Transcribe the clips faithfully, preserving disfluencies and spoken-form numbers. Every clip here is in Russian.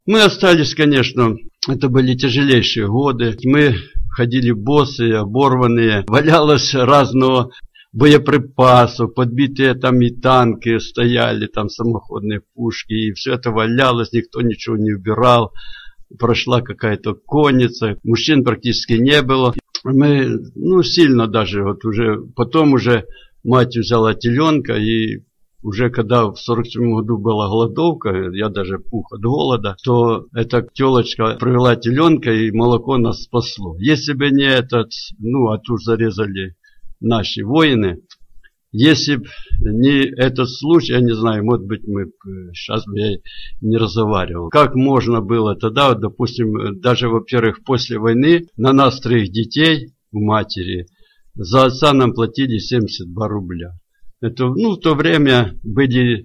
Мы остались, конечно, это были тяжелейшие годы. Мы ходили босые, оборванные, валялось разного боеприпасов, подбитые там и танки стояли, там самоходные пушки, и все это валялось, никто ничего не убирал. Прошла какая-то конница, мужчин практически не было. Мы, ну, сильно даже, вот уже, потом уже мать взяла теленка, и уже когда в сорок седьмом году была голодовка, я даже пух от голода, то эта телочка привела теленка, и молоко нас спасло. Если бы не этот, ну, а тут зарезали наши воины, если бы не этот случай, я не знаю, может быть, мы сейчас бы я не разговаривал. Как можно было тогда, допустим, даже, во-первых, после войны на нас троих детей, у матери, за отца нам платили семьдесят два рубля. Это, ну, в то время были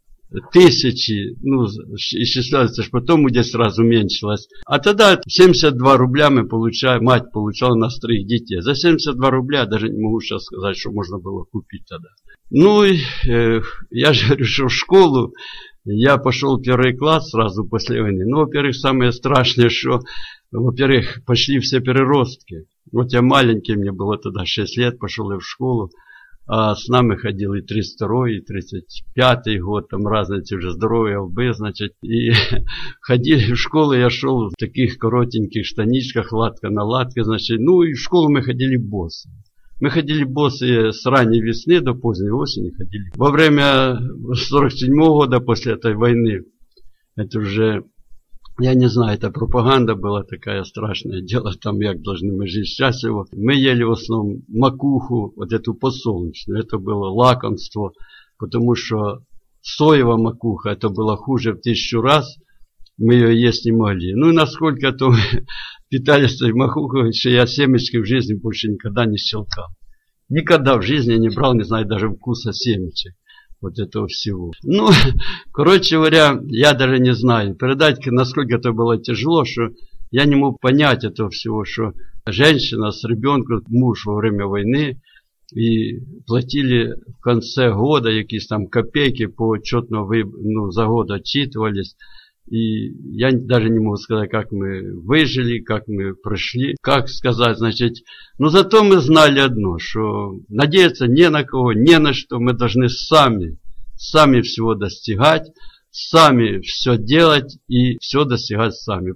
тысячи, ну, исчисляется, что потом где сразу уменьшилось. А тогда семьдесят два рубля мы получали, мать получала на троих детей. За семьдесят два рубля даже не могу сейчас сказать, что можно было купить тогда. Ну, и, э, я же говорю, что в школу я пошел в первый класс сразу после войны. Ну, во-первых, самое страшное, что, во-первых, пошли все переростки. Вот я маленький, мне было тогда шесть лет, пошел я в школу. А с нами ходил и тридцать второй, и тридцать пятый год, там разные те уже здоровые лбы, значит. И ходили в школу, я шел в таких коротеньких штаничках, латка на латке, значит. Ну и в школу мы ходили боссы. Мы ходили боссы с ранней весны до поздней осени ходили. Во время сорок седьмого года, после этой войны, это уже... Я не знаю, это пропаганда была такая страшная. Дело там, как должны мы жить счастливо. Мы ели в основном макуху, вот эту подсолнечную. Это было лакомство, потому что соевая макуха, это было хуже в тысячу раз. Мы ее есть не могли. Ну и насколько то питались этой макухой, что я семечки в жизни больше никогда не щелкал. Никогда в жизни не брал, не знаю, даже вкуса семечек. Вот этого всего. Ну, короче говоря, я даже не знаю, передать, насколько это было тяжело, что я не мог понять этого всего, что женщина с ребенком, муж во время войны, и платили в конце года какие-то там копейки по отчетному, ну, за год отчитывались. И я даже не могу сказать, как мы выжили, как мы прошли, как сказать, значит, но зато мы знали одно, что надеяться не на кого, не на что, мы должны сами, сами всего достигать, сами все делать и все достигать сами.